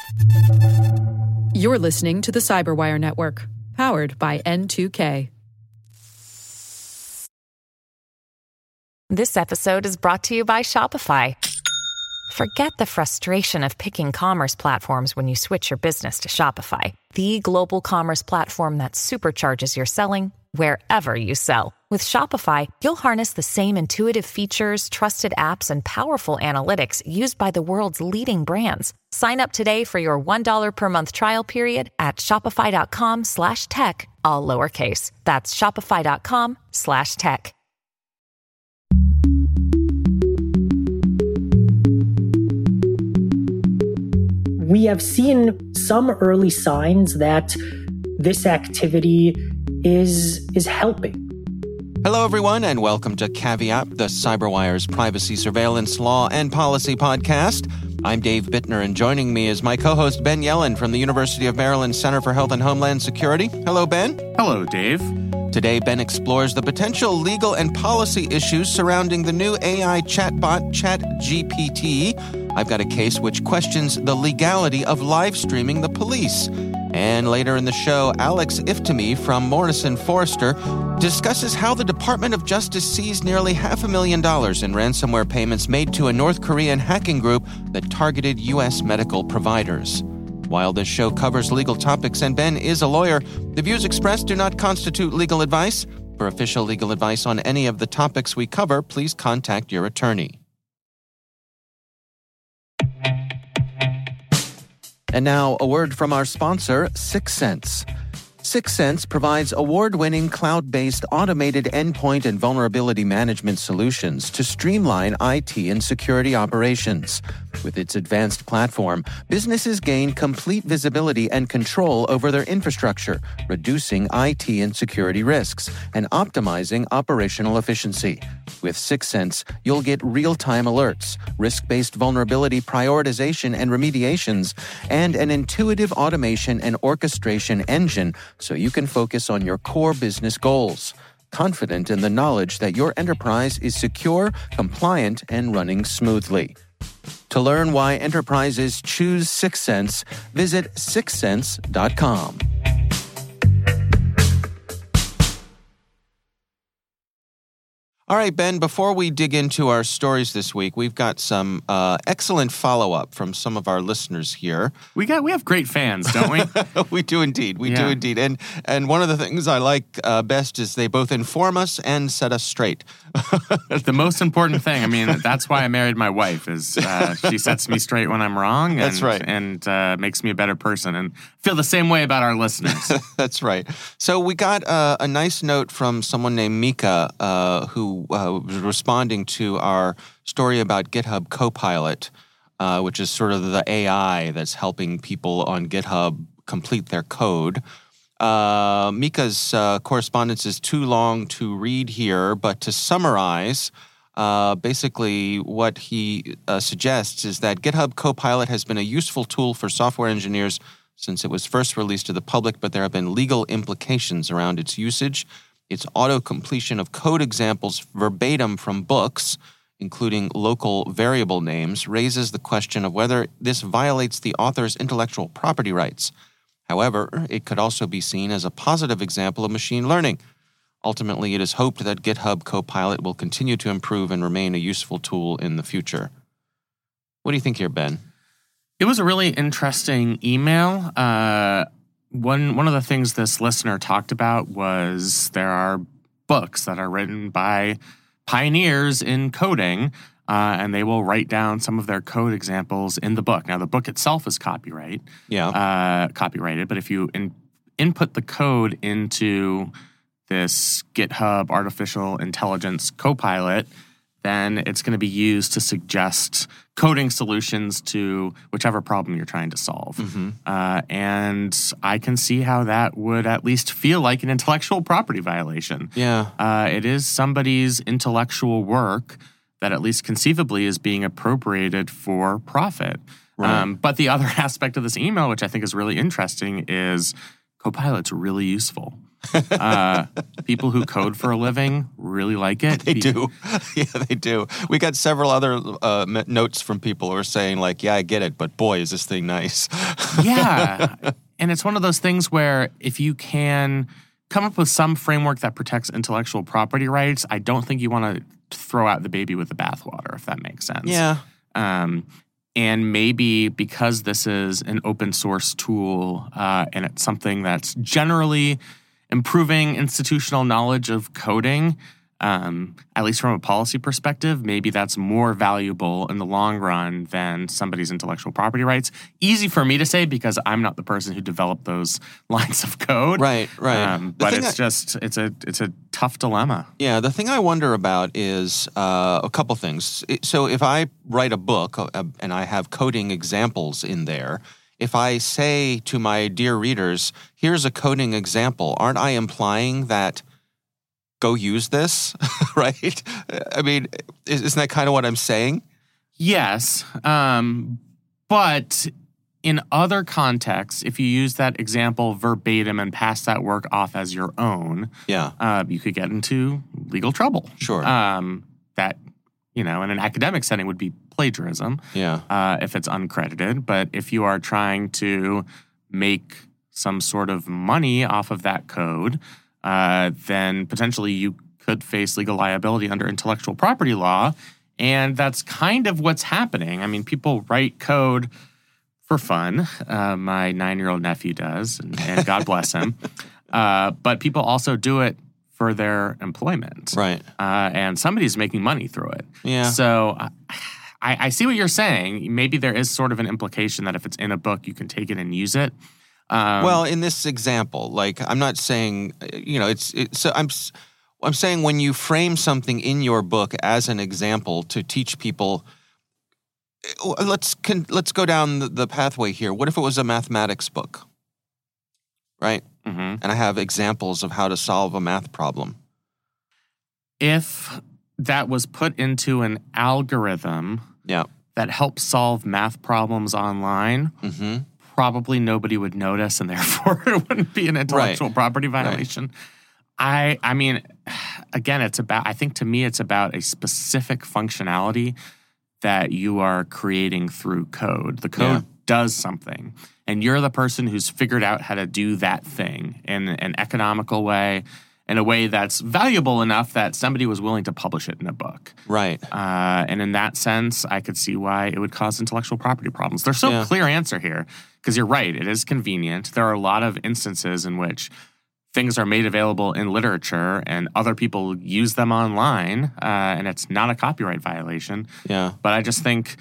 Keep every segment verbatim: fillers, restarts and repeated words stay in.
You're listening to the Cyberwire Network, powered by N two K. This episode is brought to you by Shopify. Forget the frustration of picking commerce platforms when you switch your business to Shopify, the global commerce platform that supercharges your selling wherever you sell. With Shopify, you'll harness the same intuitive features, trusted apps, and powerful analytics used by the world's leading brands. Sign up today for your one dollar per month trial period at shopify.com slash tech, all lowercase. That's shopify.com slash tech. We have seen some early signs that this activity is, is helping. Hello, everyone, and welcome to Caveat, the CyberWire's privacy surveillance law and policy podcast. I'm Dave Bittner, and joining me is my co-host Ben Yellen from the University of Maryland Center for Health and Homeland Security. Hello, Ben. Hello, Dave. Today, Ben explores the potential legal and policy issues surrounding the new A I chatbot ChatGPT. I've got a case which questions the legality of live streaming the police. And later in the show, Alex Iftemi from Morrison Foerster discusses how the Department of Justice seized nearly half a million dollars in ransomware payments made to a North Korean hacking group that targeted U S medical providers. While this show covers legal topics and Ben is a lawyer, the views expressed do not constitute legal advice. For official legal advice on any of the topics we cover, please contact your attorney. And now, a word from our sponsor, Syxsense. Syxsense provides award-winning cloud-based automated endpoint and vulnerability management solutions to streamline I T and security operations. With its advanced platform, businesses gain complete visibility and control over their infrastructure, reducing I T and security risks and optimizing operational efficiency. With Syxsense, you'll get real-time alerts, risk-based vulnerability prioritization and remediations, and an intuitive automation and orchestration engine so you can focus on your core business goals, confident in the knowledge that your enterprise is secure, compliant, and running smoothly. To learn why enterprises choose Syxsense, visit syxsense dot com. All right, Ben, before we dig into our stories this week, we've got some uh, excellent follow-up from some of our listeners here. We got we have great fans, don't we? We do indeed. We yeah. do indeed. And and one of the things I like uh, best is they both inform us and set us straight. The most important thing. I mean, that's why I married my wife, is uh, she sets me straight when I'm wrong. And, That's right. And uh, makes me a better person. And feel the same way about our listeners. That's right. So we got uh, a nice note from someone named Mika uh, who uh, was responding to our story about GitHub Copilot, uh, which is sort of the A I that's helping people on GitHub complete their code. Uh, Mika's uh, correspondence is too long to read here, but to summarize, uh, basically what he uh, suggests is that GitHub Copilot has been a useful tool for software engineers since it was first released to the public, but there have been legal implications around its usage. Its auto-completion of code examples verbatim from books, including local variable names, raises the question of whether this violates the author's intellectual property rights. However, it could also be seen as a positive example of machine learning. Ultimately, it is hoped that GitHub Copilot will continue to improve and remain a useful tool in the future. What do you think here, Ben? It was a really interesting email. Uh, one one of the things this listener talked about was there are books that are written by pioneers in coding, uh, and they will write down some of their code examples in the book. Now, the book itself is copyright, Yeah. uh, copyrighted, but if you in, input the code into this GitHub artificial intelligence copilot, then it's going to be used to suggest coding solutions to whichever problem you're trying to solve. Mm-hmm. Uh, and I can see how that would at least feel like an intellectual property violation. Yeah. Uh, it is somebody's intellectual work that at least conceivably is being appropriated for profit. Right. Um, but the other aspect of this email, which I think is really interesting, is Copilot's really useful. Uh, people who code for a living really like it. They do. Yeah, they do. We got several other uh, notes from people who are saying, like, yeah, I get it, but boy, is this thing nice. Yeah. And it's one of those things where if you can come up with some framework that protects intellectual property rights, I don't think you want to throw out the baby with the bathwater, if that makes sense. Yeah. Um, and maybe because this is an open source tool uh, and it's something that's generally improving institutional knowledge of coding, um, at least from a policy perspective, maybe that's more valuable in the long run than somebody's intellectual property rights. Easy for me to say because I'm not the person who developed those lines of code. Right, right. Um, but it's I, just it's a it's a tough dilemma. Yeah, the thing I wonder about is uh, a couple things. So if I write a book uh, and I have coding examples in there, if I say to my dear readers, here's a coding example, aren't I implying that go use this, right? I mean, isn't that kind of what I'm saying? Yes. Um, but in other contexts, if you use that example verbatim and pass that work off as your own, yeah, uh, you could get into legal trouble. Sure. Um, that, you know, in an academic setting would be plagiarism. Yeah. Uh, if it's uncredited. But if you are trying to make some sort of money off of that code, Uh, then potentially you could face legal liability under intellectual property law. And that's kind of what's happening. I mean, people write code for fun. Uh, my nine-year-old nephew does, and, and God bless him. Uh, but people also do it for their employment. Right. Uh, and somebody's making money through it. Yeah. So I, I see what you're saying. Maybe there is sort of an implication that if it's in a book, you can take it and use it. Um, well, in this example, like I'm not saying, you know, it's, it's so I'm I'm saying when you frame something in your book as an example to teach people, let's can, let's go down the, the pathway here. What if it was a mathematics book, right? Mm-hmm. And I have examples of how to solve a math problem. If that was put into an algorithm yeah. that helps solve math problems online, mm-hmm. probably nobody would notice, and therefore it wouldn't be an intellectual right. property violation. Right. I, I mean, again, it's about. I think to me, it's about a specific functionality that you are creating through code. The code yeah. does something, and you're the person who's figured out how to do that thing in an economical way, in a way that's valuable enough that somebody was willing to publish it in a book. Right. Uh, and in that sense, I could see why it would cause intellectual property problems. There's so yeah. clear answer here, because you're right. It is convenient. There are a lot of instances in which things are made available in literature and other people use them online, uh, and it's not a copyright violation. Yeah. But I just think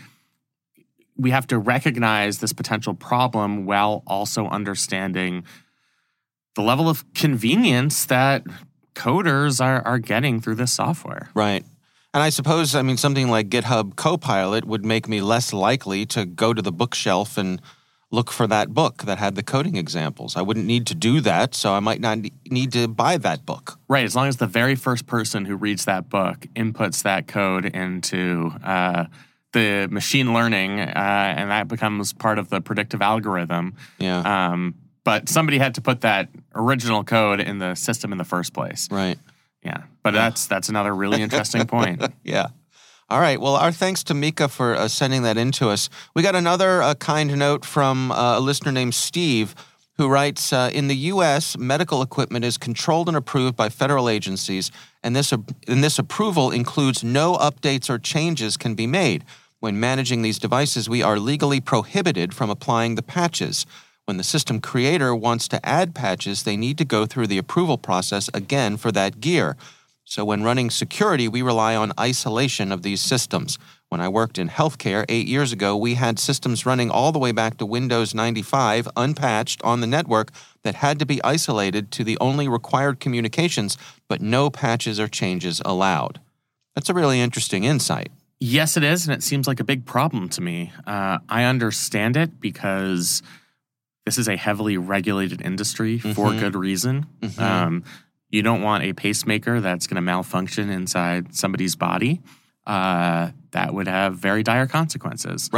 we have to recognize this potential problem while also understanding the level of convenience that coders are, are getting through this software. Right. And I suppose, I mean, something like GitHub Copilot would make me less likely to go to the bookshelf and look for that book that had the coding examples. I wouldn't need to do that, so I might not need to buy that book. Right. As long as the very first person who reads that book inputs that code into uh, the machine learning, uh, and that becomes part of the predictive algorithm. Yeah. Um, But somebody had to put that original code in the system in the first place. Right. Yeah. But that's that's another really interesting point. Yeah. All right. Well, our thanks to Mika for uh, sending that in to us. We got another uh, kind note from uh, a listener named Steve who writes, uh, in the U S, medical equipment is controlled and approved by federal agencies, and this, uh, and this approval includes no updates or changes can be made. When managing these devices, we are legally prohibited from applying the patches. When the system creator wants to add patches, they need to go through the approval process again for that gear. So when running security, we rely on isolation of these systems. When I worked in healthcare eight years ago, we had systems running all the way back to Windows ninety-five, unpatched, on the network that had to be isolated to the only required communications, but no patches or changes allowed. That's a really interesting insight. Yes, it is, and it seems like a big problem to me. Uh, I understand it because this is a heavily regulated industry for mm-hmm. good reason. Mm-hmm. Um, you don't want a pacemaker that's going to malfunction inside somebody's body. Uh, that would have very dire consequences. Right.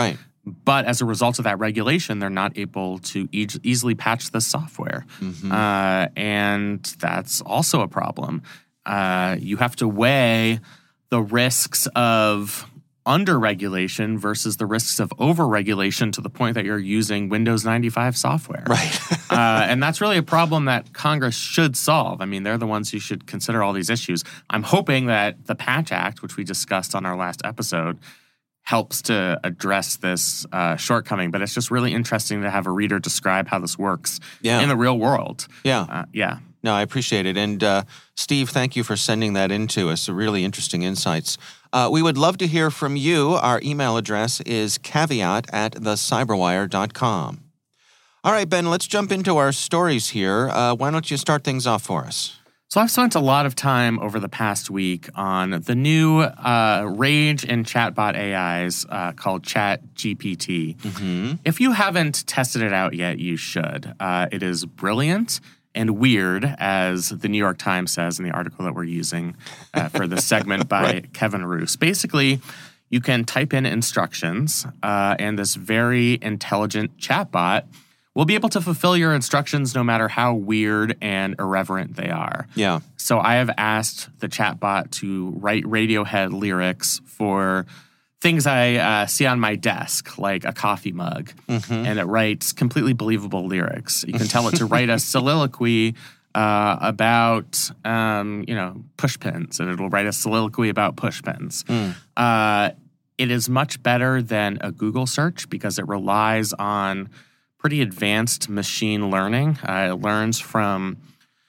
But as a result of that regulation, they're not able to e- easily patch the software. Mm-hmm. Uh, and that's also a problem. Uh, you have to weigh the risks of under-regulation versus the risks of over-regulation to the point that you're using Windows ninety-five software. Right. uh, and that's really a problem that Congress should solve. I mean, they're the ones who should consider all these issues. I'm hoping that the Patch Act, which we discussed on our last episode, helps to address this uh, shortcoming. But it's just really interesting to have a reader describe how this works yeah. in the real world. Yeah. Uh, yeah. No, I appreciate it. And uh, Steve, thank you for sending that in to us. Really interesting insights. Uh, we would love to hear from you. Our email address is caveat at the cyberwire dot com. All right, Ben, let's jump into our stories here. Uh, why don't you start things off for us? So I've spent a lot of time over the past week on the new uh, rage in chatbot A Is uh, called ChatGPT. Mm-hmm. If you haven't tested it out yet, you should. Uh, it is brilliant and weird, as the New York Times says in the article that we're using uh, for this segment by right. Kevin Roos. Basically, you can type in instructions, uh, and this very intelligent chatbot will be able to fulfill your instructions no matter how weird and irreverent they are. Yeah. So I have asked the chatbot to write Radiohead lyrics for things I uh, see on my desk, like a coffee mug, mm-hmm. and it writes completely believable lyrics. You can tell it to write a soliloquy uh, about, um, you know, push pins, and it'll write a soliloquy about push pins. Mm. Uh, it is much better than a Google search because it relies on pretty advanced machine learning. Uh, it learns from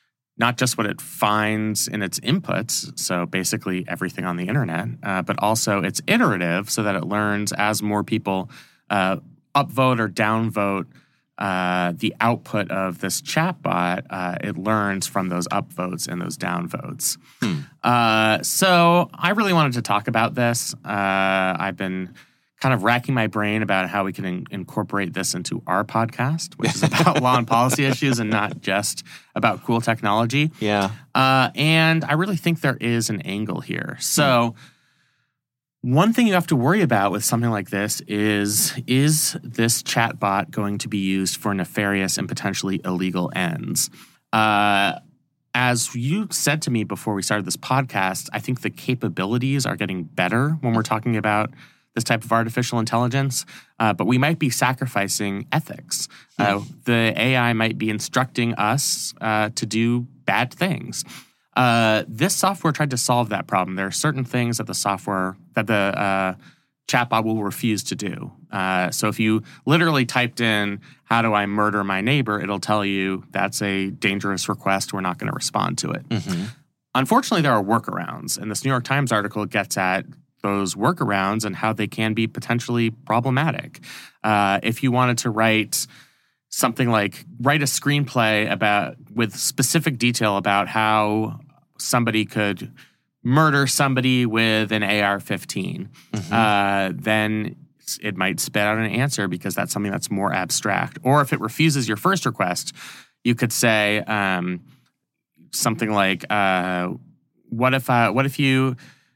not just what it finds in its inputs, so basically everything on the internet, uh, but also it's iterative so that it learns as more people uh, upvote or downvote uh, the output of this chatbot. Uh, it learns from those upvotes and those downvotes. Hmm. Uh, so I really wanted to talk about this. Uh, I've been kind of racking my brain about how we can in- incorporate this into our podcast, which is about law and policy issues and not just about cool technology. Yeah. Uh, and I really think there is an angle here. So mm. one thing you have to worry about with something like this is, is this chatbot going to be used for nefarious and potentially illegal ends? Uh, as you said to me before we started this podcast, I think the capabilities are getting better when we're talking about this type of artificial intelligence, uh, but we might be sacrificing ethics. Uh, the A I might be instructing us uh, to do bad things. Uh, this software tried to solve that problem. There are certain things that the software, that the uh, chatbot will refuse to do. Uh, so if you literally typed in, how do I murder my neighbor, it'll tell you that's a dangerous request. We're not going to respond to it. Mm-hmm. Unfortunately, there are workarounds, and this New York Times article gets at those workarounds and how they can be potentially problematic. Uh, if you wanted to write something like, write a screenplay about with specific detail about how somebody could murder somebody with an A R fifteen, mm-hmm. uh, then it might spit out an answer because that's something that's more abstract. Or if it refuses your first request, you could say um, something like, uh, "What if uh, what if you?"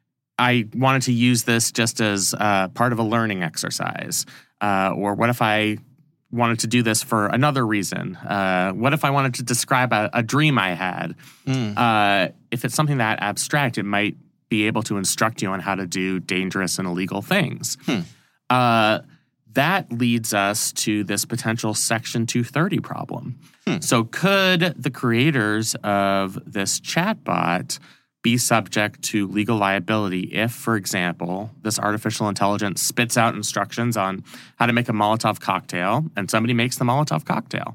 I wanted to use this just as uh, part of a learning exercise. Uh, or what if I wanted to do this for another reason? Uh, what if I wanted to describe a, a dream I had? Mm. Uh, if it's something that abstract, it might be able to instruct you on how to do dangerous and illegal things. Hmm. Uh, that leads us to this potential Section two thirty problem. Hmm. So could the creators of this chatbot be subject to legal liability if, for example, this artificial intelligence spits out instructions on how to make a Molotov cocktail and somebody makes the Molotov cocktail?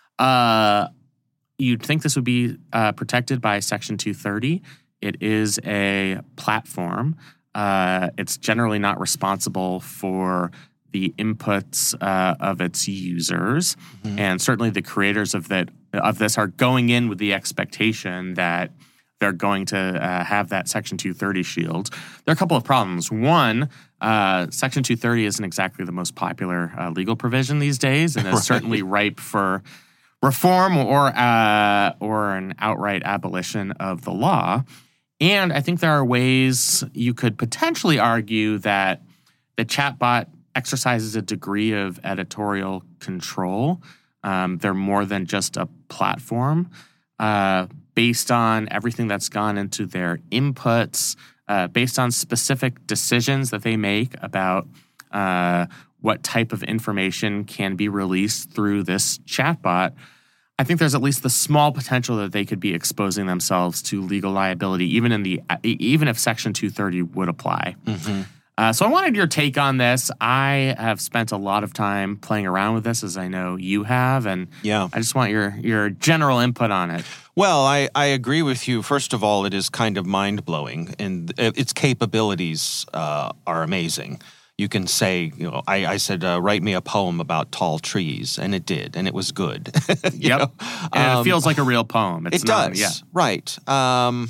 Uh, you'd think this would be uh, protected by Section two thirty. It is a platform. Uh, it's generally not responsible for the inputs uh, of its users. Mm-hmm. And certainly the creators of that of this are going in with the expectation that they're going to uh, have that Section two thirty shield. There are a couple of problems. One, uh, Section two thirty isn't exactly the most popular uh, legal provision these days, and is right. certainly ripe for reform or uh, or an outright abolition of the law. And I think there are ways you could potentially argue that the chatbot exercises a degree of editorial control. Um, they're more than just a platform. Uh, based on everything that's gone into their inputs, uh, based on specific decisions that they make about uh, what type of information can be released through this chatbot, I think there's at least the small potential that they could be exposing themselves to legal liability, even in the even if Section two thirty would apply. Mm-hmm. Uh, so I wanted your take on this. I have spent a lot of time playing around with this, as I know you have, and yeah. I just want your your general input on it. Well, I, I agree with you. First of all, it is kind of mind-blowing, and its capabilities uh, are amazing. You can say, you know, I, I said, uh, write me a poem about tall trees, and it did, and it was good. Yep. know? And um, it feels like a real poem. It's it not, does, yeah. right. Um,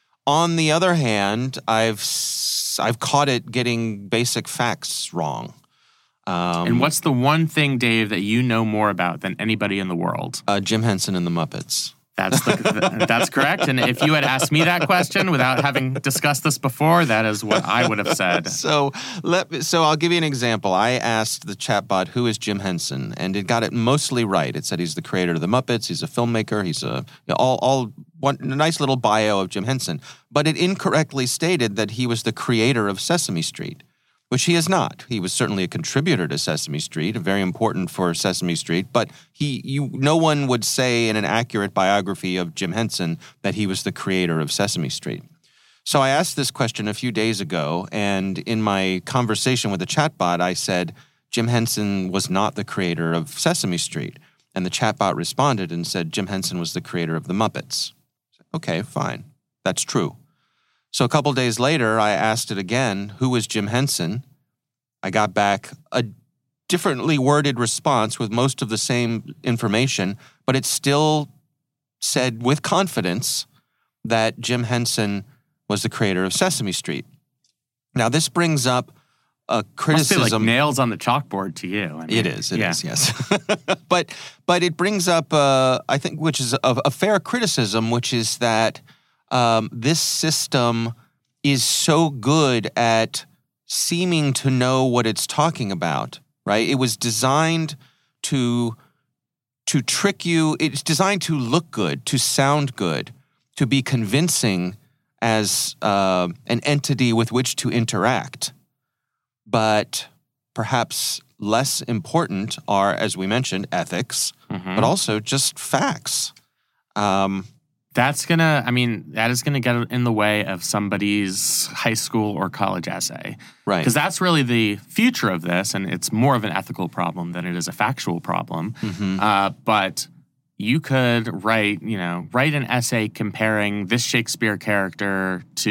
on the other hand, I've I've caught it getting basic facts wrong. Um, and what's the one thing, Dave, that you know more about than anybody in the world? Uh, Jim Henson and the Muppets. That's the, that's correct. And if you had asked me that question without having discussed this before, that is what I would have said. So let me, so I'll give you an example. I asked the chatbot, who is Jim Henson? And it got it mostly right. It said he's the creator of the Muppets. He's a filmmaker. He's a you know, all all one a nice little bio of Jim Henson. But it incorrectly stated that he was the creator of Sesame Street, which he is not. He was certainly a contributor to Sesame Street, very important for Sesame Street, but he, you, no one would say in an accurate biography of Jim Henson that he was the creator of Sesame Street. So I asked this question a few days ago, and in my conversation with the chatbot, I said, Jim Henson was not the creator of Sesame Street. And the chatbot responded and said, Jim Henson was the creator of the Muppets. Okay, fine. That's true. So a couple days later, I asked it again, who was Jim Henson? I got back a differently worded response with most of the same information, but it still said with confidence that Jim Henson was the creator of Sesame Street. Now, this brings up a criticism. Must be like nails on the chalkboard to you. I mean, it is, it yeah. is, yes. but but it brings up, uh, I think, which is a, a fair criticism, which is that Um, this system is so good at seeming to know what it's talking about, right? It was designed to to trick you. It's designed to look good, to sound good, to be convincing as uh, an entity with which to interact. But perhaps less important are, as we mentioned, ethics, mm-hmm. but also just facts. Um That's going to, I mean, that is going to get in the way of somebody's high school or college essay. Right. Because that's really the future of this, and it's more of an ethical problem than it is a factual problem. Mm-hmm. Uh, but you could write, you know, write an essay comparing this Shakespeare character to,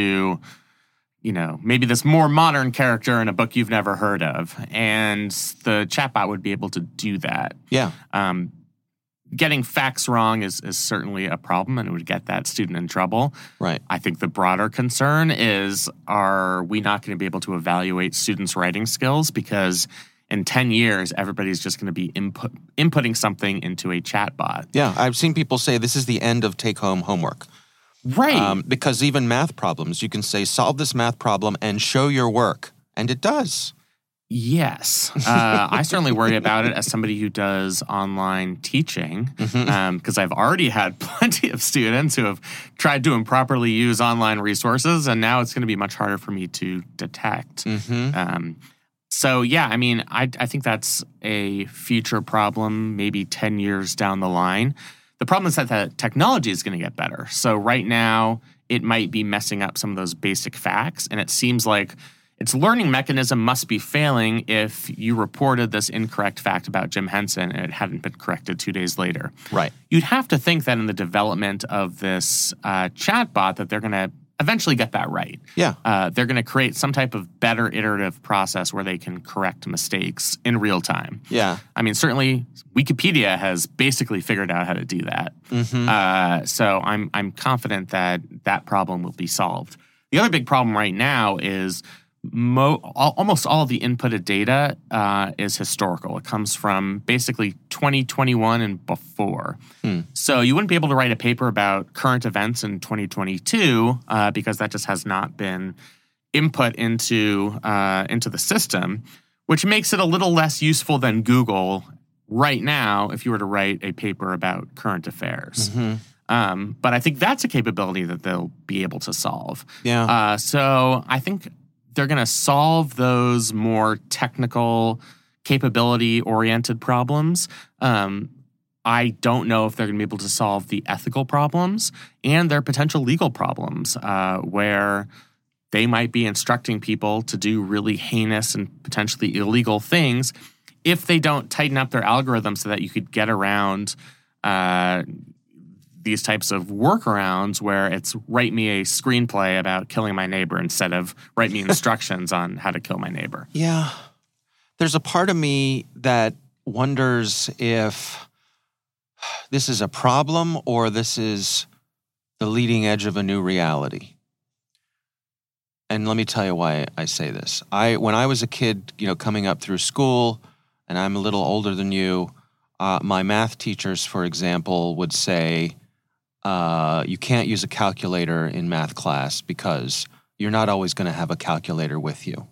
you know, maybe this more modern character in a book you've never heard of. And the chatbot would be able to do that. Yeah. Um Getting facts wrong is, is certainly a problem, and it would get that student in trouble. Right. I think the broader concern is, are we not going to be able to evaluate students' writing skills? Because in ten years, everybody's just going to be input, inputting something into a chatbot. Yeah, I've seen people say this is the end of take-home homework. Right. Um, because even math problems, you can say, solve this math problem and show your work. And it does. Yes. Uh, I certainly worry about it as somebody who does online teaching, because mm-hmm. um, I've already had plenty of students who have tried to improperly use online resources, and now it's going to be much harder for me to detect. Mm-hmm. Um, so, yeah, I mean, I, I think that's a future problem, maybe ten years down the line. The problem is that the technology is going to get better. So right now, it might be messing up some of those basic facts, and it seems like its learning mechanism must be failing if you reported this incorrect fact about Jim Henson and it hadn't been corrected two days later. Right. You'd have to think that in the development of this uh, chatbot that they're going to eventually get that right. Yeah. Uh, they're going to create some type of better iterative process where they can correct mistakes in real time. Yeah. I mean, certainly Wikipedia has basically figured out how to do that. Mm-hmm. Uh, so I'm I'm confident that that problem will be solved. The other big problem right now is Mo- all, almost all of the inputted data uh, is historical. It comes from basically twenty twenty-one and before. Hmm. So you wouldn't be able to write a paper about current events in twenty twenty-two uh, because that just has not been input into uh, into the system. which makes it a little less useful than Google right now if you were to write a paper about current affairs. Mm-hmm. Um, but I think that's a capability that they'll be able to solve. Yeah. Uh, so I think they're going to solve those more technical, capability-oriented problems. Um, I don't know if they're going to be able to solve the ethical problems and their potential legal problems, uh, where they might be instructing people to do really heinous and potentially illegal things if they don't tighten up their algorithm so that you could get around uh, these types of workarounds where it's write me a screenplay about killing my neighbor instead of write me instructions on how to kill my neighbor. Yeah. There's a part of me that wonders if this is a problem or this is the leading edge of a new reality. And let me tell you why I say this. I when I was a kid, you know, coming up through school, and I'm a little older than you, uh, my math teachers, for example, would say, uh, you can't use a calculator in math class because you're not always going to have a calculator with you.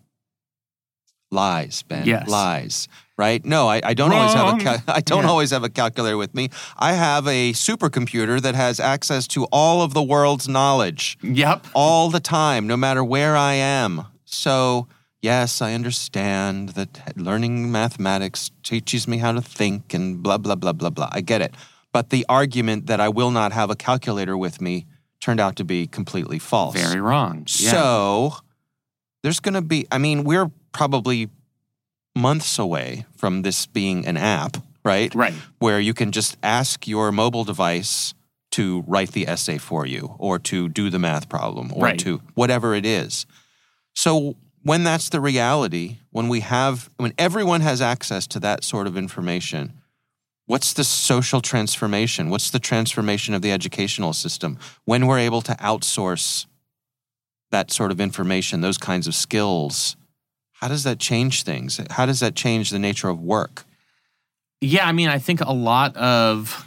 Lies, Ben. Yes. Lies. Right? No, I, I don't always have a cal- I don't Yeah. always have a calculator with me. I have a supercomputer that has access to all of the world's knowledge Yep. all the time, no matter where I am. So, yes, I understand that learning mathematics teaches me how to think and blah, blah, blah, blah, blah. I get it. But the argument that I will not have a calculator with me turned out to be completely false. Very wrong. Yeah. So, there's going to be, I mean, we're probably months away from this being an app, right? Right. Where you can just ask your mobile device to write the essay for you or to do the math problem or Right. to whatever it is. So when that's the reality, when we have, when everyone has access to that sort of information, what's the social transformation? What's the transformation of the educational system? When we're able to outsource that sort of information, those kinds of skills, how does that change things? How does that change the nature of work? Yeah, I mean, I think a lot of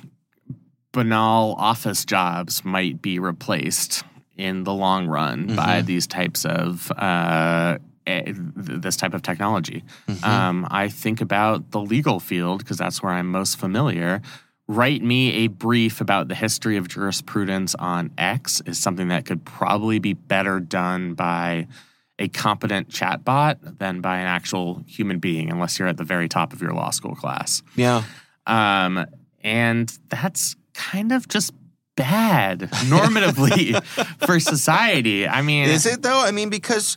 banal office jobs might be replaced in the long run mm-hmm. by these types of uh, this type of technology. Mm-hmm. Um, I think about the legal field because that's where I'm most familiar. Write me a brief about the history of jurisprudence on X is something that could probably be better done by a competent chatbot than by an actual human being, unless you're at the very top of your law school class. Yeah. Um, and that's kind of just bad normatively for society. I mean, is it though? I mean, because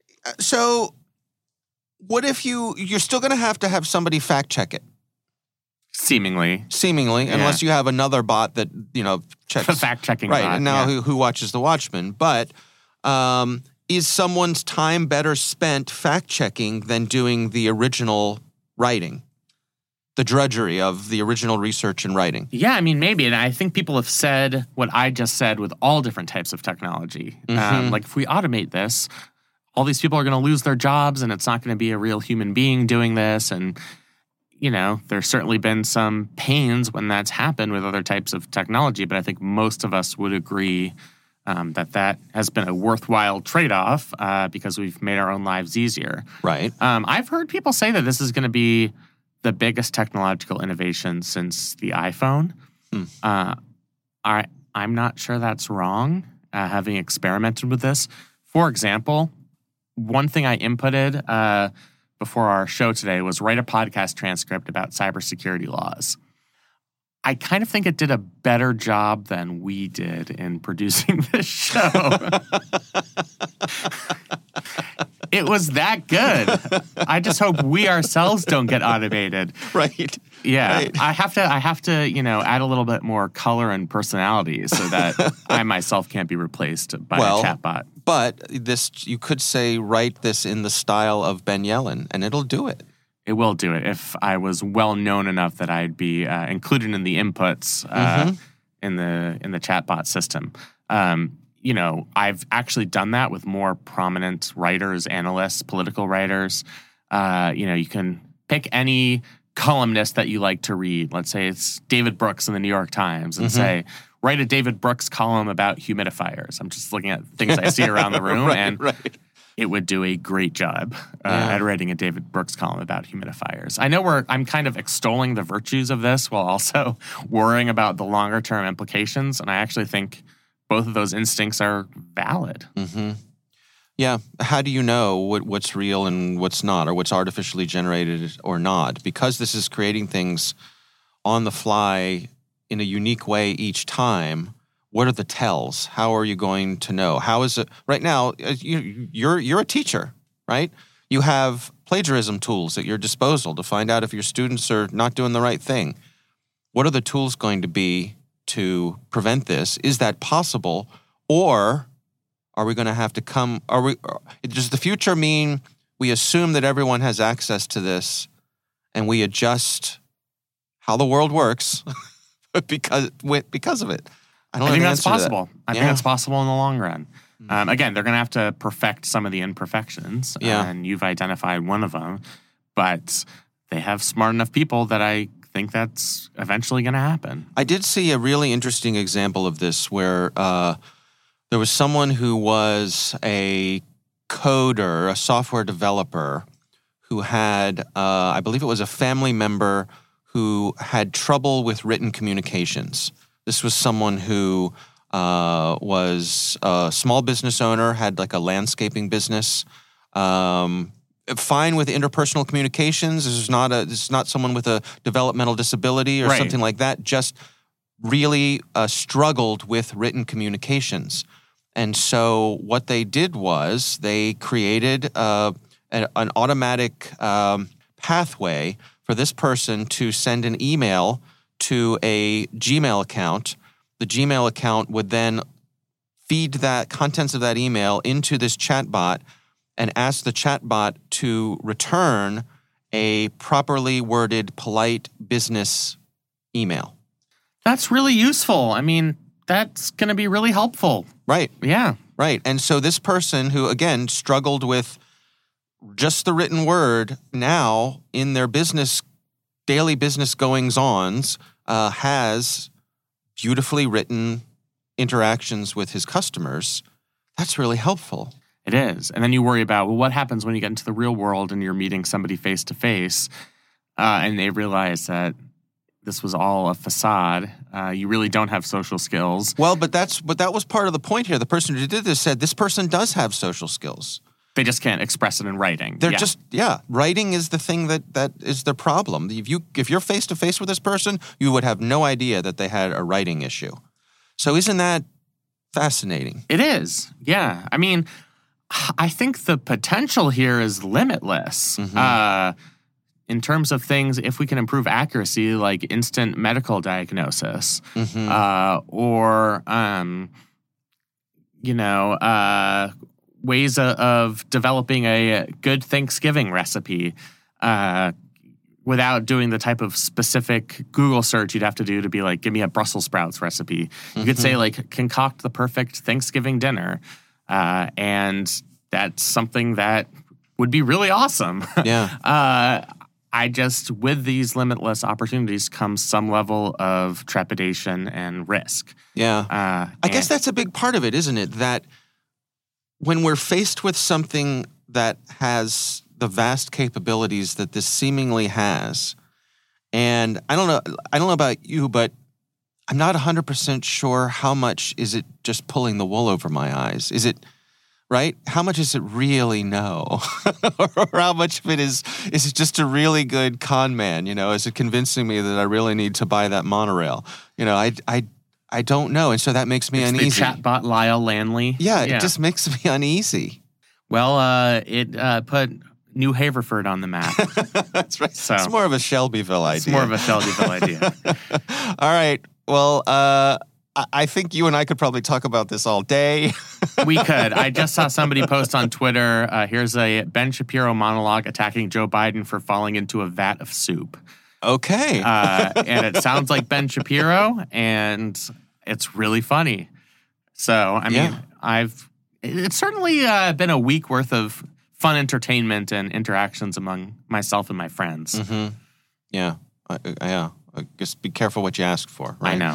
so what if you you're still going to have to have somebody fact check it? Seemingly, seemingly, yeah. unless you have another bot that you know checks the fact checking right. bot, And now yeah. who who watches The Watchmen, but. Um, Is someone's time better spent fact-checking than doing the original writing? The drudgery of the original research and writing? Yeah, I mean, maybe. And I think people have said what I just said with all different types of technology. Mm-hmm. Um, like, if we automate this, all these people are going to lose their jobs and it's not going to be a real human being doing this. And, you know, there's certainly been some pains when that's happened with other types of technology. But I think most of us would agree Um, that that has been a worthwhile trade-off uh, because we've made our own lives easier. Right. Um, I've heard people say that this is going to be the biggest technological innovation since the iPhone. Hmm. Uh, I, I'm not sure that's wrong, uh, having experimented with this. For example, one thing I inputted uh, before our show today was write a podcast transcript about cybersecurity laws. I kind of think it did a better job than we did in producing this show. It was that good. I just hope we ourselves don't get automated. Right. Yeah. Right. I have to I have to, you know, add a little bit more color and personality so that I myself can't be replaced by well, a chatbot. But this you could say write this in the style of Ben Yelin and it'll do it. It will do it if I was well known enough that I'd be uh, included in the inputs uh, mm-hmm. in the in the chatbot system. Um, you know, I've actually done that with more prominent writers, analysts, political writers. Uh, you know, you can pick any columnist that you like to read. Let's say it's David Brooks in the New York Times and mm-hmm. say, write a David Brooks column about humidifiers. I'm just looking at things I see around the room. right, and right. it would do a great job uh, Yeah. at writing a David Brooks column about humidifiers. I know we're I'm kind of extolling the virtues of this while also worrying about the longer term implications, and I actually think both of those instincts are valid. Mm-hmm. Yeah. How do you know what, what's real and what's not, or what's artificially generated or not? Because this is creating things on the fly in a unique way each time. What are the tells? How are you going to know? How is it right now? You, you're you're a teacher, right? You have plagiarism tools at your disposal to find out if your students are not doing the right thing. What are the tools going to be to prevent this? Is that possible, or are we going to have to come? Are we? Does the future mean we assume that everyone has access to this, and we adjust how the world works because because of it? I don't I know think the that's answer to that. possible. I Yeah. think that's possible in the long run. Um, again, they're going to have to perfect some of the imperfections, Yeah. and you've identified one of them. But they have smart enough people that I think that's eventually going to happen. I did see a really interesting example of this where uh, there was someone who was a coder, a software developer, who had, uh, I believe it was a family member who had trouble with written communications. This was someone who uh, was a small business owner, had like a landscaping business, um, fine with interpersonal communications. This is not a this is not someone with a developmental disability or Right. something like that. Just really uh, struggled with written communications, and so what they did was they created uh, an, an automatic um, pathway for this person to send an email to a Gmail account. The Gmail account would then feed that contents of that email into this chatbot and ask the chatbot to return a properly worded, polite business email. That's really useful. I mean, that's going to be really helpful. Right, Yeah. right. And so this person who, again, struggled with just the written word, now in their business, daily business goings-ons, uh, has beautifully written interactions with his customers. That's really helpful. It is. And then you worry about, well, what happens when you get into the real world and you're meeting somebody face to face and they realize that this was all a facade. Uh, you really don't have social skills. Well, but that's but that was part of the point here. The person who did this said this person does have social skills. They just can't express it in writing. They're Yeah. just yeah. Writing is the thing that that is the problem. If you if you're face to face with this person, you would have no idea that they had a writing issue. So isn't that fascinating? It is. Yeah. I mean, I think the potential here is limitless. Mm-hmm. Uh, in terms of things, if we can improve accuracy, like instant medical diagnosis, Mm-hmm. uh, or, um, you know, uh, ways of, of developing a good Thanksgiving recipe uh, without doing the type of specific Google search you'd have to do to be like, give me a Brussels sprouts recipe. You could say, like, concoct the perfect Thanksgiving dinner. Uh, and that's something that would be really awesome. Yeah. uh, I just, with these limitless opportunities comes some level of trepidation and risk. Yeah. Uh, I guess and- that's a big part of it, isn't it? That when we're faced with something that has the vast capabilities that this seemingly has, and I don't know, I don't know about you, but I'm not one hundred percent sure how much is it just pulling the wool over my eyes. Is it, right? How much does it really know? Or how much of it is, is it just a really good con man? You know, is it convincing me that I really need to buy that monorail? You know, I, I, I don't know. And so that makes me it's uneasy. the chatbot Lyle Lanley. Yeah, it just makes me uneasy. Well, uh, it uh, put New Haverford on the map. That's right. So- it's more of a Shelbyville idea. It's more of a Shelbyville idea. All right. Well, uh, I- I think you and I could probably talk about this all day. We could. I just saw somebody post on Twitter, uh, here's a Ben Shapiro monologue attacking Joe Biden for falling into a vat of soup. Okay. Uh, and it sounds like Ben Shapiro, and it's really funny. So, I mean, Yeah. I've it's certainly uh, been a week worth of fun entertainment and interactions among myself and my friends. Mm-hmm. Yeah. I, yeah. I guess be careful what you ask for, right? I know.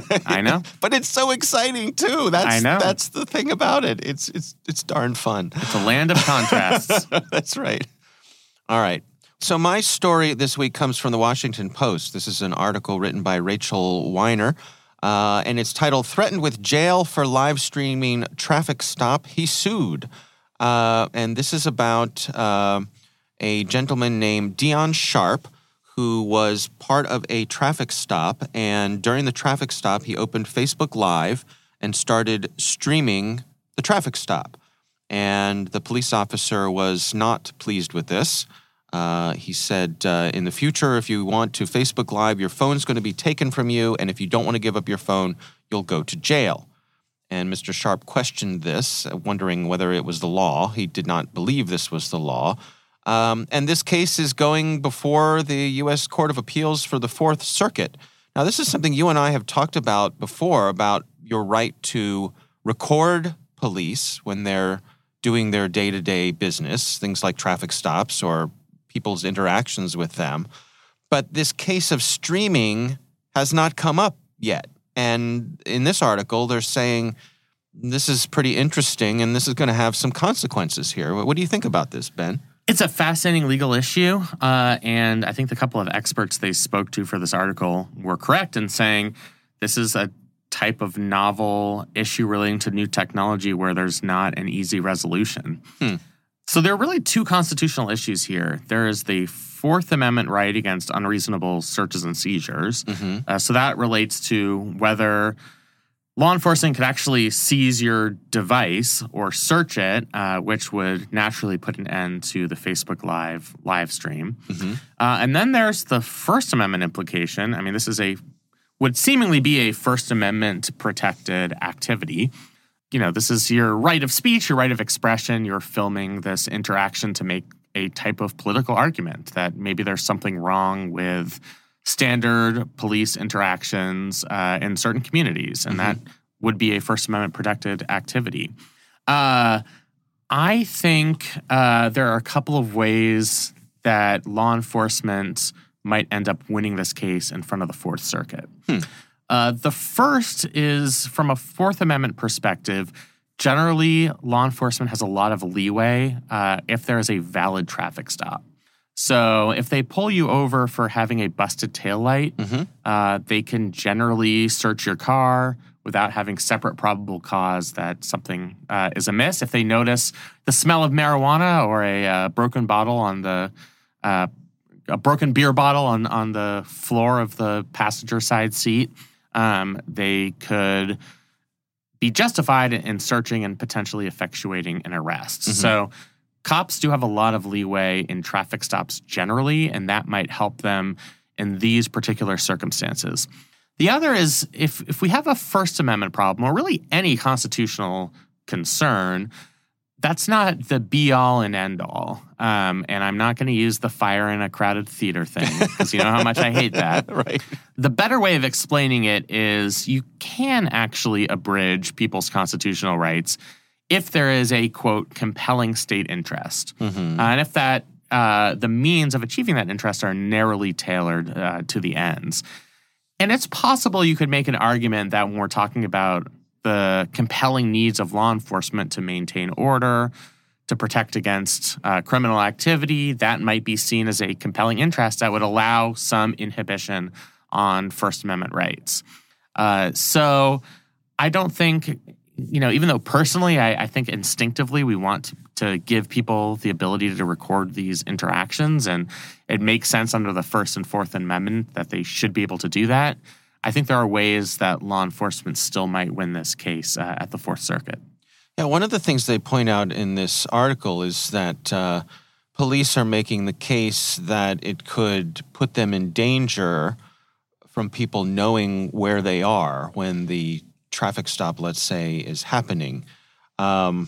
I know. But it's so exciting too. That's I know. That's the thing about it. It's it's it's darn fun. It's a land of contrasts. That's right. All right. So my story this week comes from the Washington Post. This is an article written by Rachel Weiner, uh, and it's titled "Threatened with Jail for Live Streaming Traffic Stop, He Sued." Uh, and this is about uh, a gentleman named Dion Sharp, who was part of a traffic stop. And during the traffic stop, he opened Facebook Live and started streaming the traffic stop. And the police officer was not pleased with this. Uh, he said, uh, in the future, if you want to Facebook Live, your phone's going to be taken from you. And if you don't want to give up your phone, you'll go to jail. And Mister Sharp questioned this, wondering whether it was the law. He did not believe this was the law. Um, and this case is going before the U S Court of Appeals for the Fourth Circuit. Now, this is something you and I have talked about before, about your right to record police when they're doing their day-to-day business, things like traffic stops or people's interactions with them. But this case of streaming has not come up yet. And in this article, they're saying this is pretty interesting and this is going to have some consequences here. What do you think about this, Ben? It's a fascinating legal issue, uh, and I think the couple of experts they spoke to for this article were correct in saying this is a type of novel issue relating to new technology where there's not an easy resolution. Hmm. So there are really two constitutional issues here. There is the Fourth Amendment right against unreasonable searches and seizures. Mm-hmm. Uh, so that relates to whether law enforcement could actually seize your device or search it, uh, which would naturally put an end to the Facebook Live live stream. Mm-hmm. Uh, and then there's the First Amendment implication. I mean, this is a would seemingly be a First Amendment protected activity. You know, this is your right of speech, your right of expression. You're filming this interaction to make a type of political argument that maybe there's something wrong with standard police interactions uh, in certain communities, and mm-hmm. that would be a First Amendment protected activity. Uh, I think uh, there are a couple of ways that law enforcement might end up winning this case in front of the Fourth Circuit. Hmm. Uh, the first is, from a Fourth Amendment perspective, generally law enforcement has a lot of leeway uh, if there is a valid traffic stop. So if they pull you over for having a busted taillight, mm-hmm. uh, they can generally search your car without having separate probable cause that something uh, is amiss. If they notice the smell of marijuana or a uh, broken bottle on the uh, a broken beer bottle on, on the floor of the passenger side seat, um, they could be justified in searching and potentially effectuating an arrest. Mm-hmm. So cops do have a lot of leeway in traffic stops generally, and that might help them in these particular circumstances. The other is if if we have a First Amendment problem, or really any constitutional concern, that's not the be-all and end-all. Um, and I'm not going to use the fire in a crowded theater thing, because you know how much I hate that. Right. The better way of explaining it is you can actually abridge people's constitutional rights if there is a, quote, compelling state interest. Mm-hmm. Uh, and if that uh, the means of achieving that interest are narrowly tailored uh, to the ends. And it's possible you could make an argument that when we're talking about the compelling needs of law enforcement to maintain order, to protect against uh, criminal activity, that might be seen as a compelling interest that would allow some inhibition on First Amendment rights. Uh, so I don't think, you know, even though personally I, I think instinctively we want to, to give people the ability to record these interactions, and it makes sense under the First and Fourth Amendment that they should be able to do that, I think there are ways that law enforcement still might win this case uh, at the Fourth Circuit. Yeah, one of the things they point out in this article is that uh, police are making the case that it could put them in danger from people knowing where they are when the traffic stop, let's say, is happening. Um,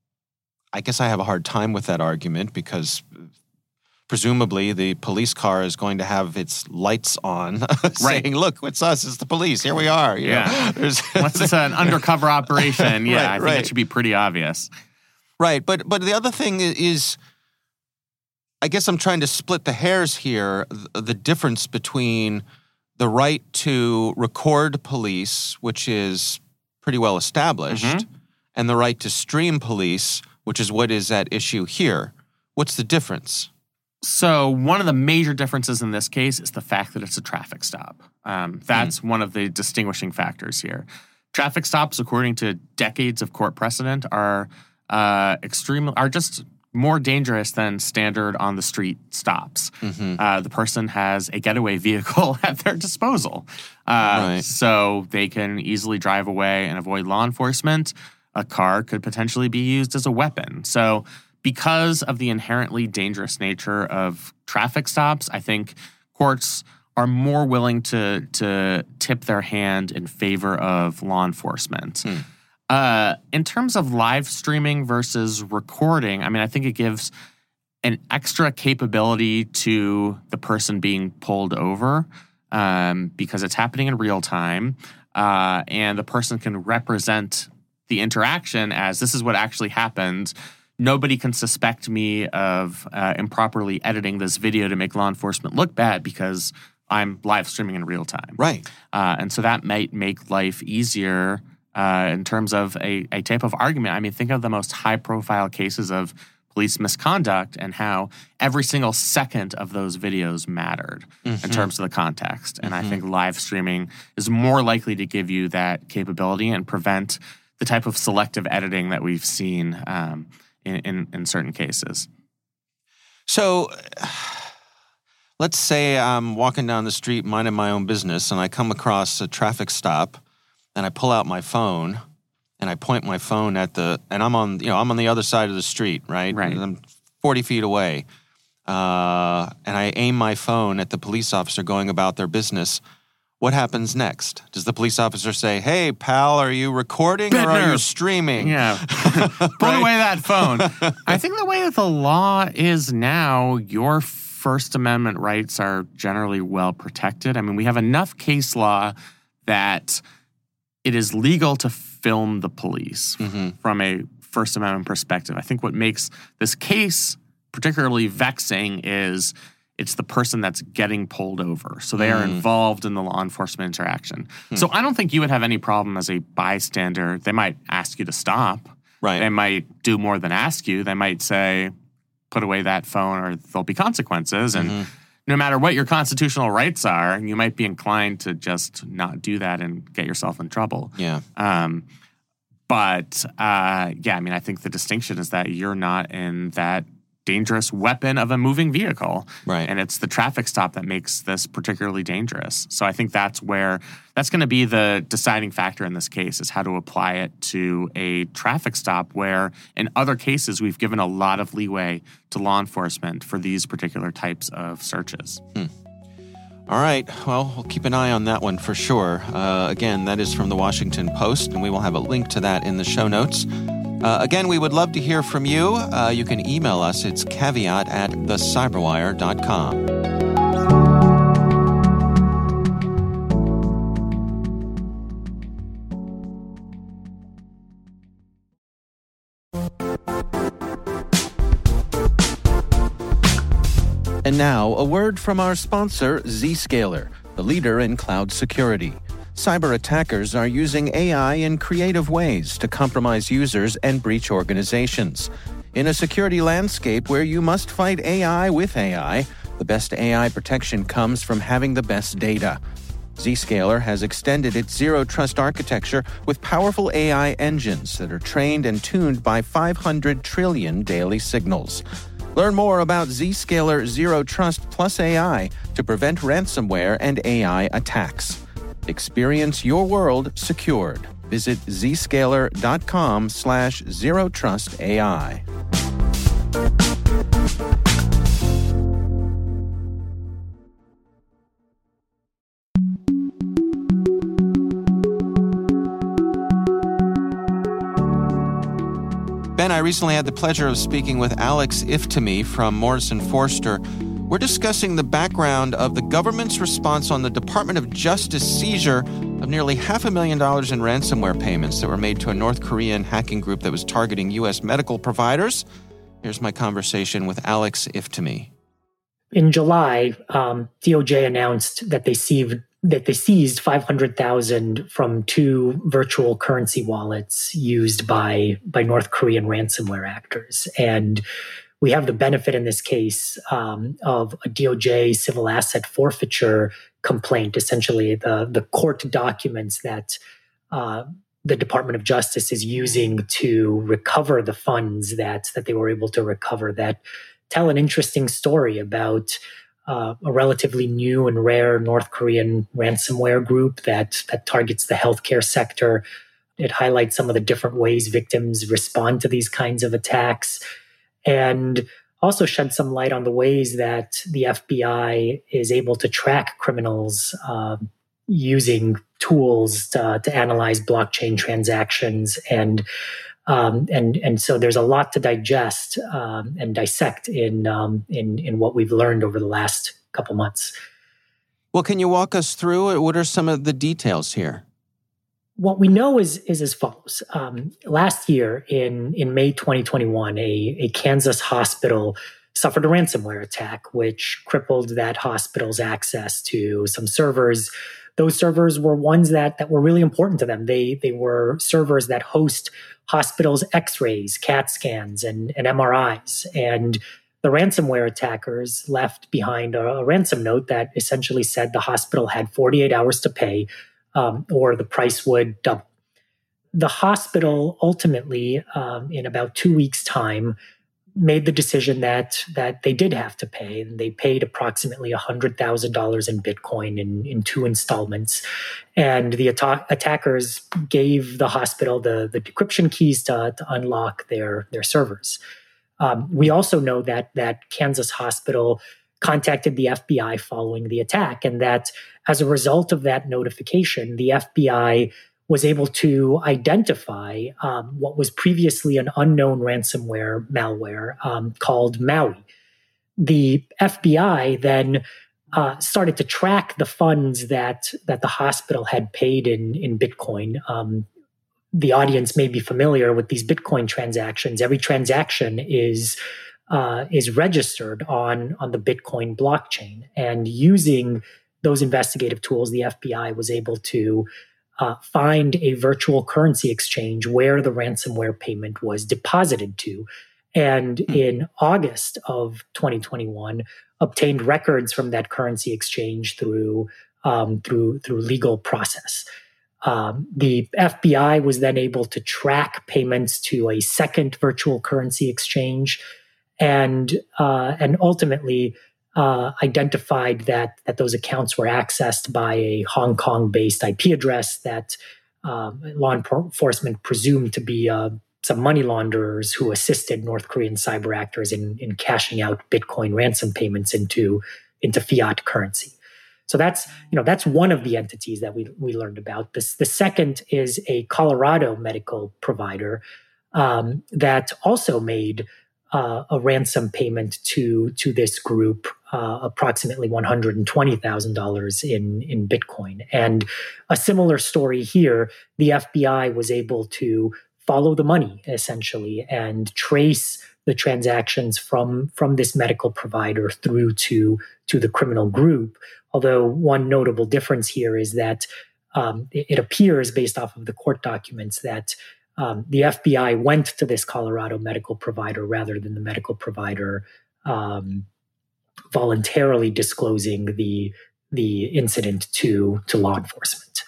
I guess I have a hard time with that argument because presumably the police car is going to have its lights on saying, right. Look, it's us, it's the police, here we are. You yeah. know, Once it's an undercover operation, yeah, right, I think right. it should be pretty obvious. Right, but but the other thing is, I guess I'm trying to split the hairs here, the difference between the right to record police, which is pretty well established, mm-hmm. and the right to stream police, which is what is at issue here. What's the difference? So one of the major differences in this case is the fact that it's a traffic stop. Um, that's mm. one of the distinguishing factors here. Traffic stops, according to decades of court precedent, are uh, extremely are just more dangerous than standard on the street stops. Mm-hmm. Uh, the person has a getaway vehicle at their disposal, uh, right. so they can easily drive away and avoid law enforcement. A car could potentially be used as a weapon. So, because of the inherently dangerous nature of traffic stops, I think courts are more willing to to tip their hand in favor of law enforcement. Hmm. Uh, in terms of live streaming versus recording, I mean, I think it gives an extra capability to the person being pulled over um, because it's happening in real time, uh, and the person can represent the interaction as this is what actually happened. Nobody can suspect me of uh, improperly editing this video to make law enforcement look bad because I'm live streaming in real time. Right. Uh, and so that might make life easier uh, in terms of a, a type of argument. I mean, think of the most high-profile cases of police misconduct and how every single second of those videos mattered mm-hmm. in terms of the context. And mm-hmm. I think live streaming is more likely to give you that capability and prevent the type of selective editing that we've seen um, in, in, in certain cases. So let's say I'm walking down the street minding my own business and I come across a traffic stop and I pull out my phone and I point my phone at the, and I'm on, you know, I'm on the other side of the street, right? Right. And I'm forty feet away. Uh, and I aim my phone at the police officer going about their business. What happens next? Does the police officer say, hey, pal, are you recording Bittner. or are you streaming? Yeah. Put right? away that phone. I think the way that the law is now, your First Amendment rights are generally well protected. I mean, we have enough case law that it is legal to film the police mm-hmm. from a First Amendment perspective. I think what makes this case particularly vexing is it's the person that's getting pulled over. So they mm. are involved in the law enforcement interaction. Mm. So I don't think you would have any problem as a bystander. They might ask you to stop. Right. They might do more than ask you. They might say, put away that phone or there'll be consequences. And mm-hmm. no matter what your constitutional rights are, you might be inclined to just not do that and get yourself in trouble. Yeah. Um, but, uh, yeah, I mean, I think the distinction is that you're not in that dangerous weapon of a moving vehicle. Right. And it's the traffic stop that makes this particularly dangerous. So I think that's where, that's going to be the deciding factor in this case is how to apply it to a traffic stop where in other cases we've given a lot of leeway to law enforcement for these particular types of searches. Hmm. All right. Well, we'll keep an eye on that one for sure. Uh, again, that is from the Washington Post, and we will have a link to that in the show notes. Uh, again, we would love to hear from you. Uh, you can email us. It's caveat at the cyberwire dot com. And now, a word from our sponsor, Zscaler, the leader in cloud security. Cyber attackers are using A I in creative ways to compromise users and breach organizations. In a security landscape where you must fight A I with A I, the best A I protection comes from having the best data. Zscaler has extended its zero-trust architecture with powerful A I engines that are trained and tuned by five hundred trillion daily signals. Learn more about Zscaler Zero Trust Plus A I to prevent ransomware and A I attacks. Experience your world secured. Visit zscaler.com slash zero trust AI. Ben, I recently had the pleasure of speaking with Alex Iftemi from Morrison Foerster. We're discussing the background of the government's response on the Department of Justice seizure of nearly half a million dollars in ransomware payments that were made to a North Korean hacking group that was targeting U S medical providers. Here's my conversation with Alex Iftemi. In July, um, D O J announced that they seized, that they seized five hundred thousand from two virtual currency wallets used by by North Korean ransomware actors. And we have the benefit in this case um, of a D O J civil asset forfeiture complaint, essentially the, the court documents that uh, the Department of Justice is using to recover the funds that, that they were able to recover that tell an interesting story about uh, a relatively new and rare North Korean ransomware group that, that targets the healthcare sector. It highlights some of the different ways victims respond to these kinds of attacks, and also shed some light on the ways that the F B I is able to track criminals uh, using tools to, to analyze blockchain transactions. And um, and and so there's a lot to digest um, and dissect in, um, in in what we've learned over the last couple months. Well, can you walk us through it? What are some of the details here? What we know is is as follows. Um, last year, in, in May twenty twenty-one, a, a Kansas hospital suffered a ransomware attack, which crippled that hospital's access to some servers. Those servers were ones that, that were really important to them. They, they were servers that host hospitals' x-rays, CAT scans, and, and M R Is. And the ransomware attackers left behind a, a ransom note that essentially said the hospital had forty-eight hours to pay, Um, or the price would double. The hospital ultimately, um, in about two weeks' time, made the decision that that they did have to pay, and they paid approximately one hundred thousand dollars in Bitcoin in, in two installments. And the atta- attackers gave the hospital the, the decryption keys to, to unlock their, their servers. Um, we also know that that Kansas hospital contacted the F B I following the attack, and that as a result of that notification, the F B I was able to identify um, what was previously an unknown ransomware malware um, called Maui. The F B I then uh, started to track the funds that that the hospital had paid in, in Bitcoin. Um, the audience may be familiar with these Bitcoin transactions. Every transaction is Uh, is registered on, on the Bitcoin blockchain. And using those investigative tools, the F B I was able to uh, find a virtual currency exchange where the ransomware payment was deposited to. And mm. in August of twenty twenty-one, obtained records from that currency exchange through, um, through, through legal process. Um, the F B I was then able to track payments to a second virtual currency exchange, and uh, and ultimately uh, identified that that those accounts were accessed by a Hong Kong-based I P address that uh, law enforcement presumed to be uh, some money launderers who assisted North Korean cyber actors in, in cashing out Bitcoin ransom payments into into fiat currency. So that's you know that's one of the entities that we we learned about. This the second is a Colorado medical provider um, that also made Uh, a ransom payment to to this group, uh, approximately one hundred twenty thousand dollars in, in Bitcoin. And a similar story here, the F B I was able to follow the money, essentially, and trace the transactions from, from this medical provider through to, to the criminal group. Although one notable difference here is that um, it, it appears, based off of the court documents, that Um, the F B I went to this Colorado medical provider rather than the medical provider um, voluntarily disclosing the the incident to to law enforcement.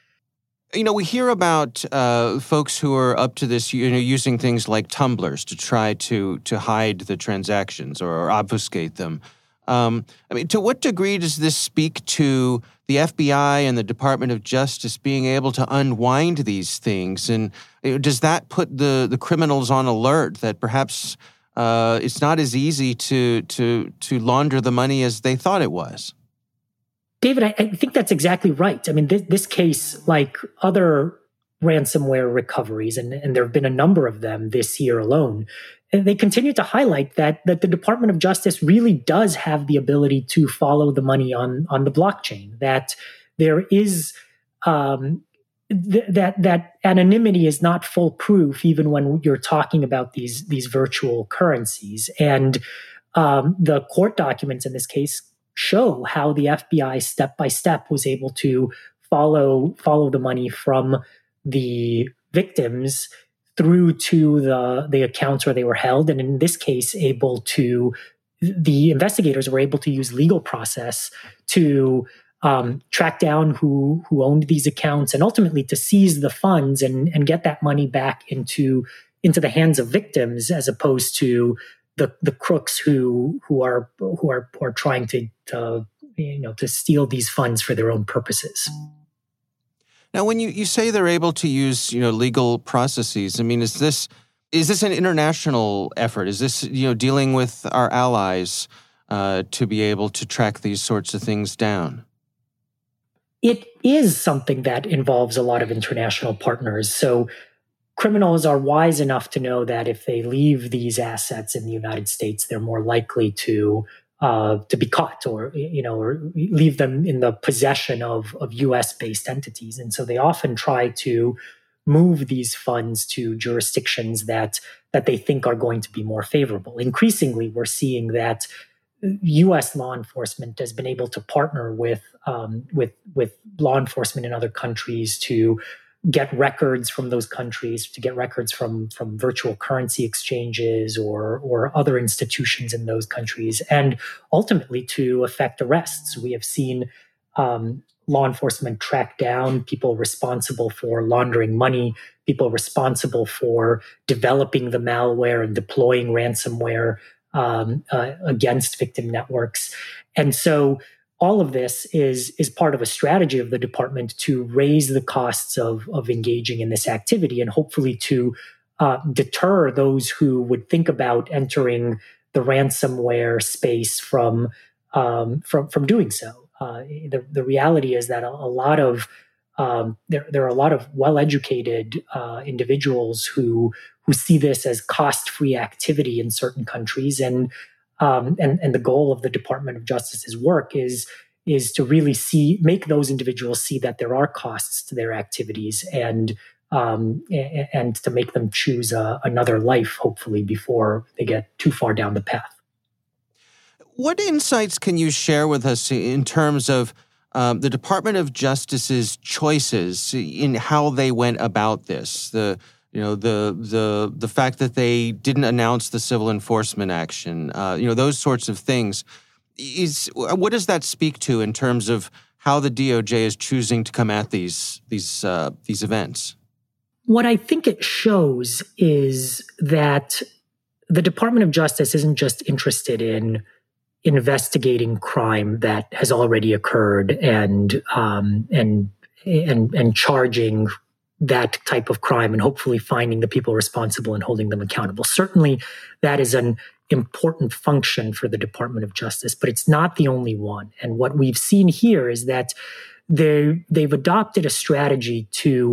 You know, we hear about uh, folks who are up to this, you know, using things like tumblers to try to to hide the transactions or obfuscate them. Um, I mean, to what degree does this speak to the F B I and the Department of Justice being able to unwind these things? And does that put the, the criminals on alert that perhaps uh, it's not as easy to, to, to launder the money as they thought it was? David, I, I think that's exactly right. I mean, this, this case, like other ransomware recoveries, and, and there have been a number of them this year alone, and they continue to highlight that that the Department of Justice really does have the ability to follow the money on, on the blockchain, that there is um, th- that that anonymity is not foolproof even when you're talking about these, these virtual currencies. And um, the court documents in this case show how the F B I step by step was able to follow follow the money from the victims through to the, the accounts where they were held. And in this case, able to, the investigators were able to use legal process to um, track down who, who owned these accounts and ultimately to seize the funds and, and get that money back into, into the hands of victims as opposed to the, the crooks who, who are, who are, who are trying to, to, you know, to steal these funds for their own purposes. Now, when you, you say they're able to use, you know, legal processes, I mean, is this is this an international effort? Is this, you know, dealing with our allies uh, to be able to track these sorts of things down? It is something that involves a lot of international partners. So criminals are wise enough to know that if they leave these assets in the United States, they're more likely to Uh, to be caught or, you know, or leave them in the possession of, of U S-based entities. And so they often try to move these funds to jurisdictions that, that they think are going to be more favorable. Increasingly, we're seeing that U S law enforcement has been able to partner with, um, with, with law enforcement in other countries to get records from those countries, to get records from, from virtual currency exchanges or, or other institutions in those countries, and ultimately to effect arrests. We have seen um, law enforcement track down people responsible for laundering money, people responsible for developing the malware and deploying ransomware um, uh, against victim networks. And so all of this is, is part of a strategy of the department to raise the costs of, of engaging in this activity and hopefully to uh, deter those who would think about entering the ransomware space from, um, from, from doing so. Uh, the, the reality is that a, a lot of um, there, there are a lot of well-educated uh, individuals who who see this as cost-free activity in certain countries, and Um, and, and the goal of the Department of Justice's work is, is to really see, make those individuals see that there are costs to their activities and, um, and, and to make them choose a, another life, hopefully, before they get too far down the path. What insights can you share with us in terms of um, the Department of Justice's choices in how they went about this? The You know, the the the fact that they didn't announce the civil enforcement action, uh, you know, those sorts of things. Is what does that speak to in terms of how the D O J is choosing to come at these these uh, these events? What I think it shows is that the Department of Justice isn't just interested in investigating crime that has already occurred and um, and and and charging that type of crime and hopefully finding the people responsible and holding them accountable. Certainly, that is an important function for the Department of Justice, but it's not the only one. And what we've seen here is that they, they've adopted a strategy to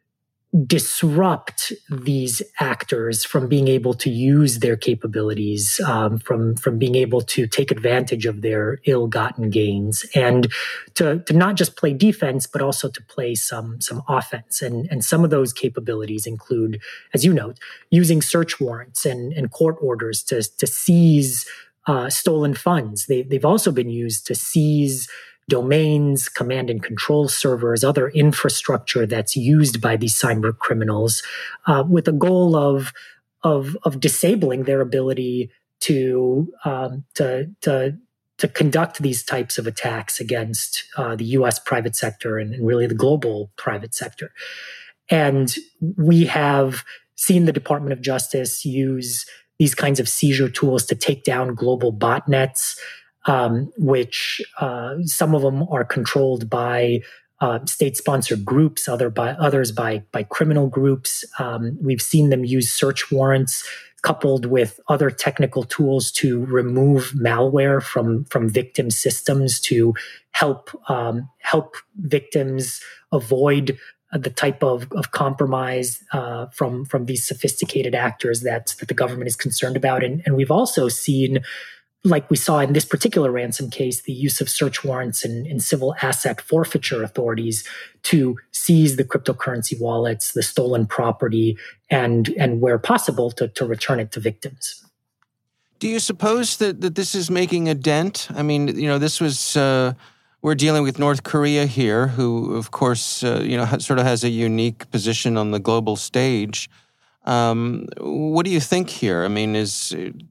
disrupt these actors from being able to use their capabilities, um, from, from being able to take advantage of their ill-gotten gains, and to, to not just play defense, but also to play some, some offense. And, and some of those capabilities include, as you note, using search warrants and, and court orders to, to seize uh, stolen funds. They, they've also been used to seize domains, command and control servers, other infrastructure that's used by these cyber criminals, uh, with a goal of, of, of disabling their ability to, um, to, to, to conduct these types of attacks against uh, the U S private sector and, and really the global private sector. And we have seen the Department of Justice use these kinds of seizure tools to take down global botnets, Um, which uh, some of them are controlled by uh, state-sponsored groups, other by others by by criminal groups. Um, we've seen them use search warrants coupled with other technical tools to remove malware from from victim systems to help um, help victims avoid the type of, of compromise uh, from from these sophisticated actors that that the government is concerned about. And, and we've also seen, like we saw in this particular ransom case, the use of search warrants and, and civil asset forfeiture authorities to seize the cryptocurrency wallets, the stolen property, and, and where possible, to, to return it to victims. Do you suppose that, that this is making a dent? I mean, you know, this was, uh, we're dealing with North Korea here, who, of course, uh, you know, sort of has a unique position on the global stage. Um, what do you think here? I mean, is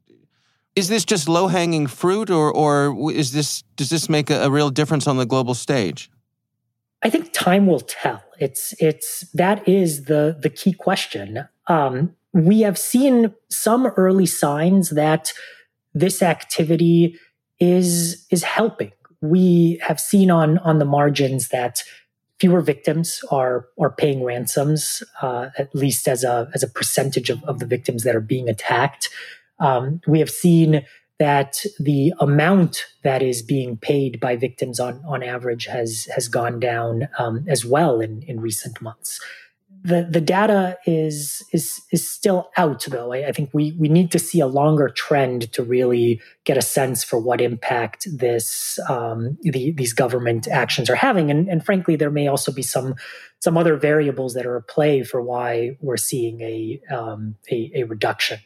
is this just low-hanging fruit, or or is this does this make a, a real difference on the global stage? I think time will tell. It's it's that is the the key question. Um, we have seen some early signs that this activity is is helping. We have seen on on the margins that fewer victims are are paying ransoms, uh, at least as a as a percentage of, of the victims that are being attacked. Um, we have seen that the amount that is being paid by victims on on average has has gone down um, as well in in recent months. The the data is is is still out, though. I, I think we we need to see a longer trend to really get a sense for what impact this um, the, these government actions are having, and, and frankly, there may also be some some other variables that are at play for why we're seeing a um, a, a reduction.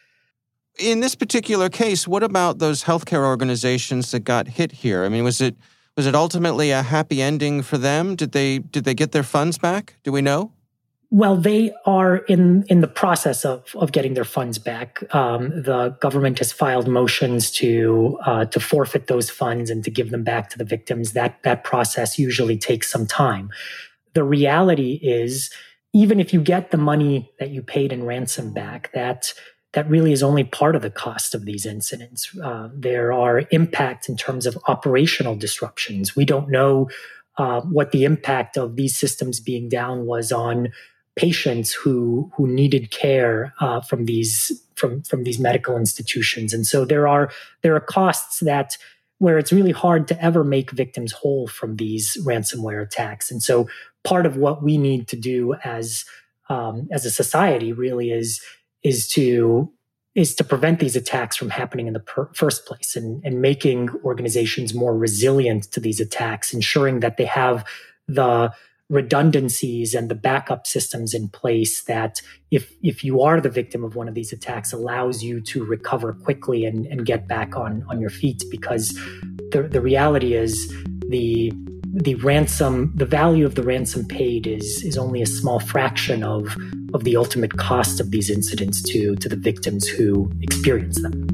In this particular case, what about those healthcare organizations that got hit here? I mean, was it was it ultimately a happy ending for them? Did they did they get their funds back? Do we know? Well, they are in, in the process of, of getting their funds back. Um, the government has filed motions to uh, to forfeit those funds and to give them back to the victims. That that process usually takes some time. The reality is, even if you get the money that you paid in ransom back, that that really is only part of the cost of these incidents. Uh, there are impacts in terms of operational disruptions. We don't know uh, what the impact of these systems being down was on patients who who needed care uh, from these from from these medical institutions, and so there are there are costs that where it's really hard to ever make victims whole from these ransomware attacks. And so part of what we need to do as um, as a society really is is to is to prevent these attacks from happening in the per- first place, and, and making organizations more resilient to these attacks, ensuring that they have the redundancies and the backup systems in place that if if you are the victim of one of these attacks, allows you to recover quickly and, and get back on, on your feet. Because the the reality is the the ransom, the value of the ransom paid is is only a small fraction of of the ultimate cost of these incidents to to the victims who experience them.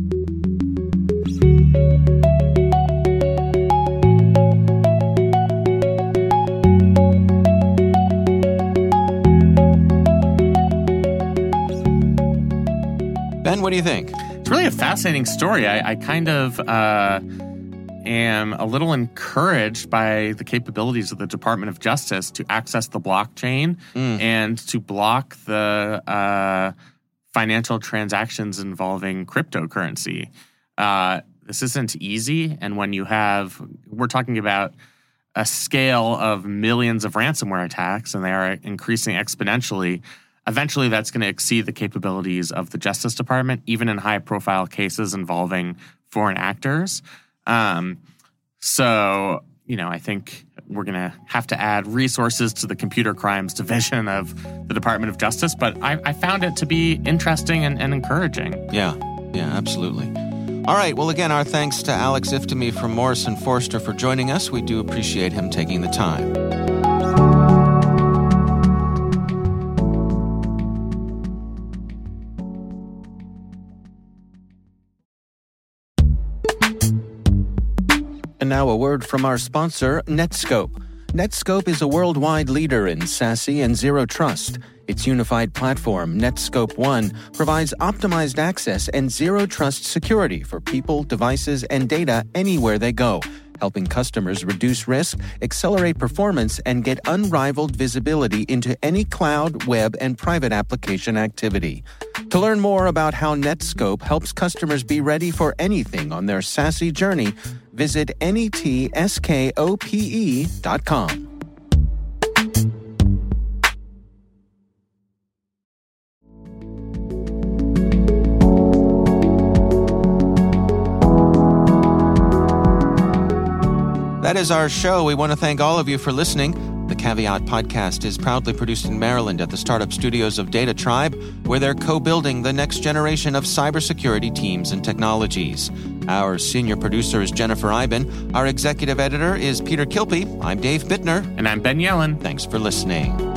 Ben, what do you think? It's really a fascinating story. I, I kind of uh, am a little encouraged by the capabilities of the Department of Justice to access the blockchain mm. and to block the uh, financial transactions involving cryptocurrency. Uh, this isn't easy. And when you have, we're talking about a scale of millions of ransomware attacks, and they are increasing exponentially. Eventually, that's going to exceed the capabilities of the Justice Department, even in high-profile cases involving foreign actors. Um, so, you know, I think we're going to have to add resources to the computer crimes division of the Department of Justice. But I, I found it to be interesting and, and encouraging. Yeah, yeah, absolutely. All right. Well, again, our thanks to Alex Iftemi from Morrison Foerster for joining us. We do appreciate him taking the time. And now a word from our sponsor, Netskope. Netskope is a worldwide leader in SASE and Zero Trust. Its unified platform, Netskope One, provides optimized access and Zero Trust security for people, devices, and data anywhere they go, helping customers reduce risk, accelerate performance, and get unrivaled visibility into any cloud, web, and private application activity. To learn more about how Netskope helps customers be ready for anything on their SASE journey, visit netskope dot com. That is our show. We want to thank all of you for listening. The Caveat podcast is proudly produced in Maryland at the startup studios of Data Tribe, where they're co-building the next generation of cybersecurity teams and technologies. Our senior producer is Jennifer Iben. Our executive editor is Peter Kilpie. I'm Dave Bittner. And I'm Ben Yellen. Thanks for listening.